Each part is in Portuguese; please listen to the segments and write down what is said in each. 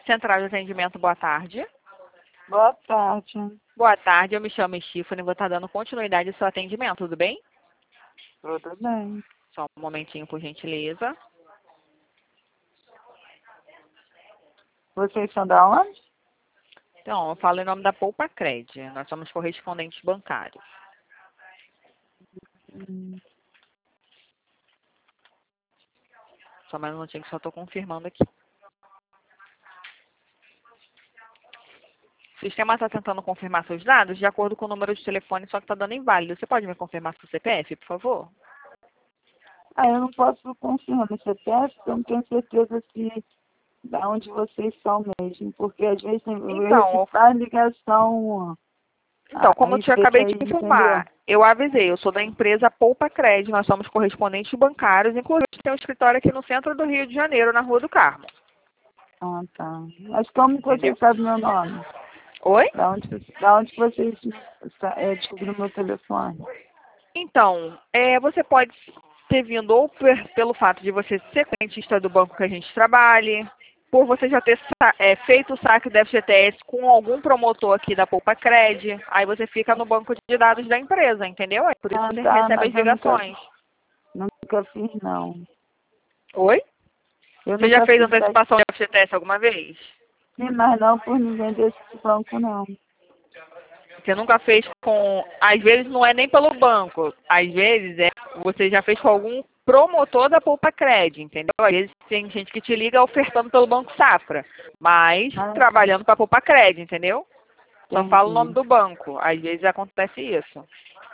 Central de Atendimento, boa tarde. Boa tarde. Boa tarde, eu me chamo Stephanie, vou estar dando continuidade ao seu atendimento, tudo bem? Tudo bem. Só um momentinho, por gentileza. Vocês são da onde? Então, eu falo em nome da Poupa Cred, nós somos correspondentes bancários. Só mais um minutinho que só estou confirmando aqui. O sistema está tentando confirmar seus dados de acordo com o número de telefone, só que está dando inválido. Você pode me confirmar seu CPF, por favor? Eu não posso confirmar no CPF, porque eu não tenho certeza se da onde vocês são mesmo, porque às vezes Então, faz ligação como eu te respeito acabei aí, de informar, entendeu? eu avisei, eu sou da empresa Poupa Cred, nós somos correspondentes bancários, inclusive tem um escritório aqui no centro do Rio de Janeiro, na Rua do Carmo. Ah, tá. Mas como que Entendeu? vocês sabem meu nome? Oi? Da onde vocês descobriram meu telefone? Então, você pode ter vindo ou pelo fato de você ser clientista do banco que a gente trabalhe, por você já ter feito o saque do FGTS com algum promotor aqui da Poupa Cred, aí você fica no banco de dados da empresa, entendeu? É por isso que você Tá, recebe mas as eu ligações. nunca fiz, não. Oi? Eu Você já nunca fez fiz antecipação de FGTS alguma vez? mas não por ninguém desse banco, não. Você nunca fez com... Às vezes não é nem pelo banco. Às vezes você já fez com algum promotor da Poupa Cred, entendeu? Às vezes tem gente que te liga ofertando pelo Banco Safra, mas trabalhando para a Poupa Cred, entendeu? Só fala o nome Entendi. do banco. Às vezes acontece isso.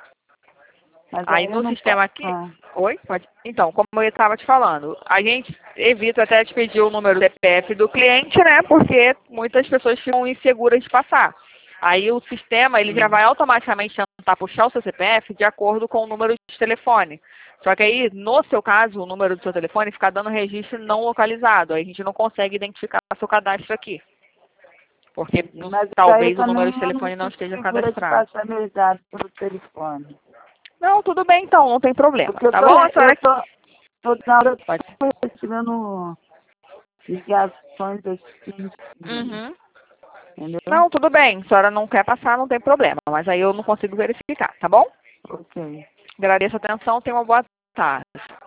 Mas Aí eu no não sistema posso. aqui... Oi? Pode... Então, como eu estava te falando, a gente evita até te pedir o número do CPF do cliente, né? Porque muitas pessoas ficam inseguras de passar. Aí o sistema, ele já vai automaticamente tentar puxar o seu CPF de acordo com o número de telefone. Só que aí, no seu caso, o número do seu telefone fica dando registro não localizado. Aí a gente não consegue identificar seu cadastro aqui. Porque Mas aí talvez o número também de eu não telefone não fico esteja segura de cadastrado. passar meus dados pelo telefone. Não, tudo bem então, não tem problema. Porque Tá bom, a senhora? tô na hora Pode. recebendo ligações assim, Uhum. entendeu? Não, tudo bem. A senhora não quer passar, não tem problema. Mas aí eu não consigo verificar, tá bom? Ok. Agradeço a atenção, tenha uma boa tarde.